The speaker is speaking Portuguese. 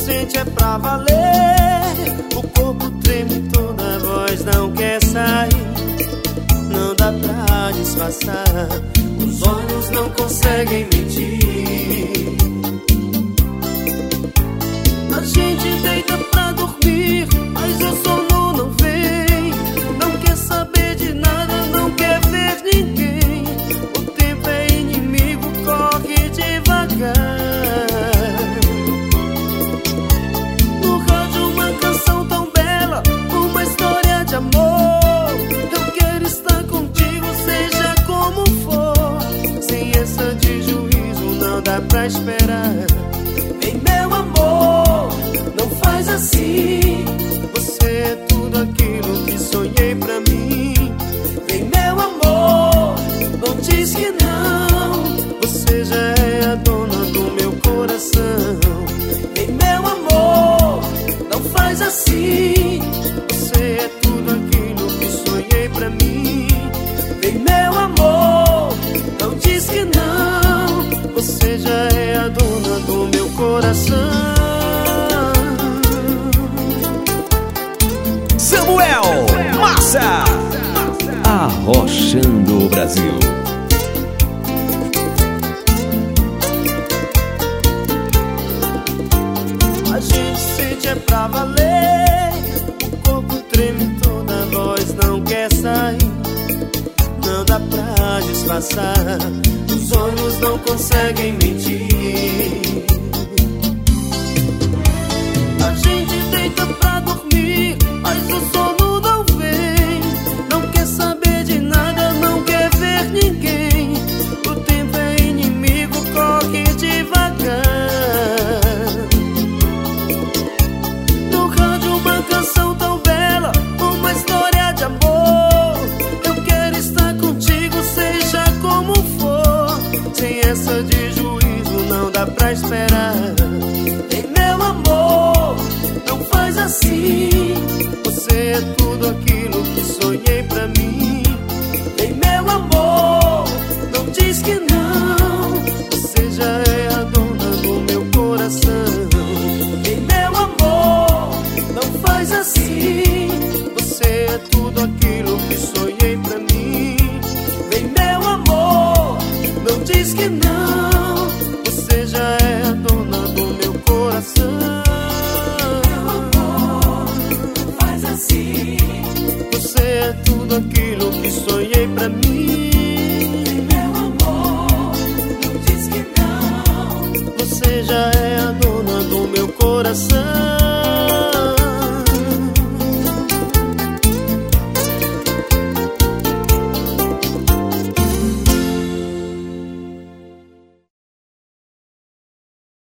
sente é pra valer. O corpo treme, toda a voz não quer sair. Não dá pra disfarçar, os olhos não conseguem mentir. A gente deita pra dormir, mas o sono não vem. Não quer saber de nada, não quer ver ninguém. O tempo é inimigo, corre devagar. No rádio uma canção tão bela, uma história de amor. Eu quero estar contigo, seja como for. Sem essa de juízo não dá pra esperar. Vem meu amor, não faz assim. Você é tudo aquilo que sonhei pra mim. Vem meu amor, não diz que não. Você já é a dona do meu coração. Vem meu amor, não faz assim. Você é tudo aquilo que sonhei pra mim. Vem meu amor, não diz que não. Você já é a dona do meu coração. Samuel Massa, arrochando o Brasil. A gente sente é pra valer. O corpo treme, toda a voz não quer sair. Não dá pra disfarçar, os olhos não conseguem mentir. A gente deita pra dormir, mas o sono não vem. Não quer saber de nada, não quer ver ninguém. O tempo é inimigo, corre devagar. No rádio uma canção tão bela, uma história de amor. Eu quero estar contigo, seja como for. Sem essa de juízo não dá pra esperar. Vem meu amor, não faz assim. Você é tudo aquilo que sonhei pra mim. Vem meu amor, não diz que não. Você já é a dona do meu coração. Vem meu amor, não faz assim. Você é tudo aquilo que sonhei pra mim. Vem meu amor, não diz que não. Você já é a dona do meu coração. Você é tudo aquilo que sonhei pra mim. Meu amor, não diz que não. Você já é a dona do meu coração.